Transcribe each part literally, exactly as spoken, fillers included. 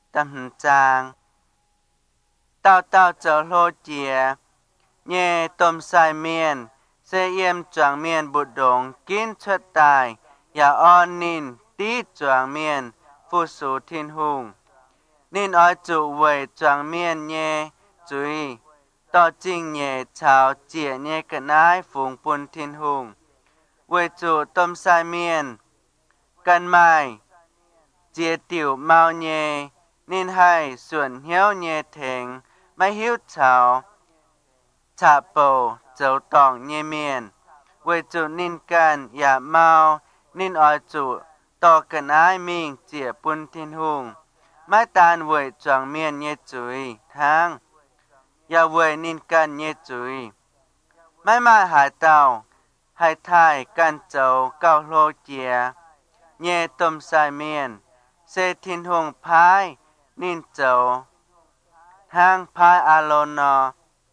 tâm trang tao tao trở lô chìa nhẹ tôm sai miên sẽ yếm choàng miên bụt đồng kín xuất tài ya on nín tí choàng miên phu su thiên hùng nín ói trụ vầy choàng miên nhẹ chúi tao chinh nhẹ chào chìa nhẹ cận ái phùng pun thiên hùng vầy trụ tôm sai miên căn mai chia tiểu mau nhẹ nín hai xuân hiếu nhẹ thèn mai hiếu chào chả bầu dấu tòng nhẹ miền với chủ nín can ya mau nín ói chủ tỏ cận ái mình chia pun thiên hùng mai tàn với choàng miền nhẹ chuối thang ya với nín can nhẹ chuối mai mai hải tàu hải thai can châu cao lô chia nhẹ tôm sai miền sẽ thiên hùng phái nín châu thang phái alona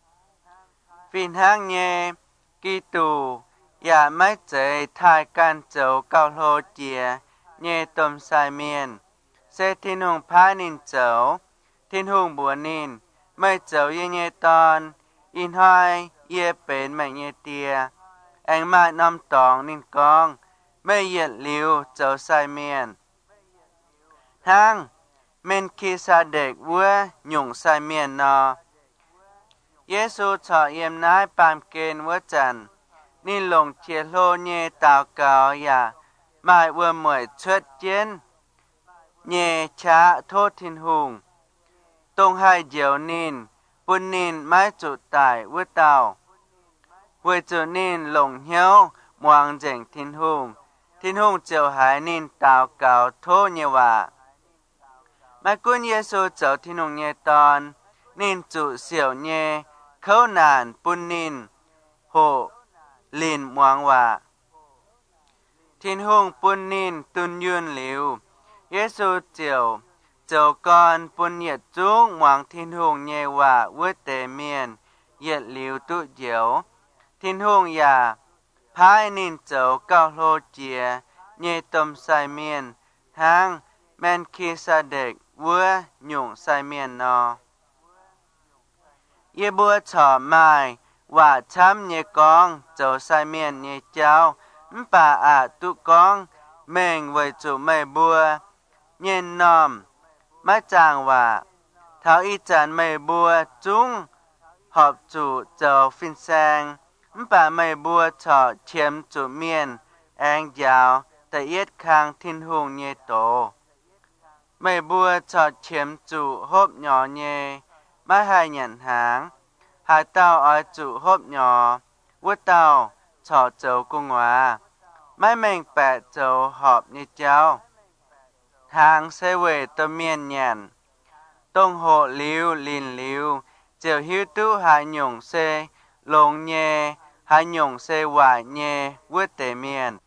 phiền hang nhẹ kỳ tù ya mai chế thai can châu cao lô chia nhẹ tôm sai miền sẽ thiên hùng phái nín châu thiên hùng bùa nín mai châu ye nhẹ tòn in hai ye bền mẹ nhẹ tia anh mai năm tòng nín con mai yết liu châu sai miền hang men khi sa đệch vua nhung sai miền nọ Giê-xu cho yếm nái bàm kên vua trần nín lồng chia lô nhẹ tào cao ya mai vua mời xuất chiến nhẹ cha thốt thiên hùng tông hai diệu nín bún nín mai chủ tài vua tàu vua chủ nín lồng hiếu muang dành thiên hùng thiên hùng chiều hải nín tào cao thô nhẹ vả mai quân Giê-xu cháu thiên hùng nhẹ tòn nín chủ xỉu nhẹ khâu nàn bún nín hộ lìn muang vả thiên hùng bún nín tuân yun liu Giê-xu chiều cháu con bún nhiệt trúc muang thiên hùng nhẹ vả vua tế miền nhiệt liu tụ diệu thiên hùng ya phái nín cháu cao lô chia nhẹ tôm sai miền thang men khi sa đệch vua nhung sai miền nọ ye bua chỏ mai và chăm nhẹ con cháu sai miền nhẹ cháu bà à tụ con mình với chủ mày bua nhẹ nòm má chàng và tháo y chán mày bua chúng họp chủ cháu phiên sang bà mày bua chỏ chiếm chủ miền anh giáo tại yết khang thiên hùng nhẹ tổ mày bua chỏ chiếm chủ hộp nhỏ nhẹ má hai nhận hàng hai tao ở chủ hộp nhỏ vua tao chỏ cháu cung hòa mai mình bẻ cháu họp như cháu hàng sẽ về tâm miền nhàn tông hộ liu lìn liu chiều hiếu tu hai nhung xe lồng nhẹ hai nhung xe hoài nhẹ vua tế miền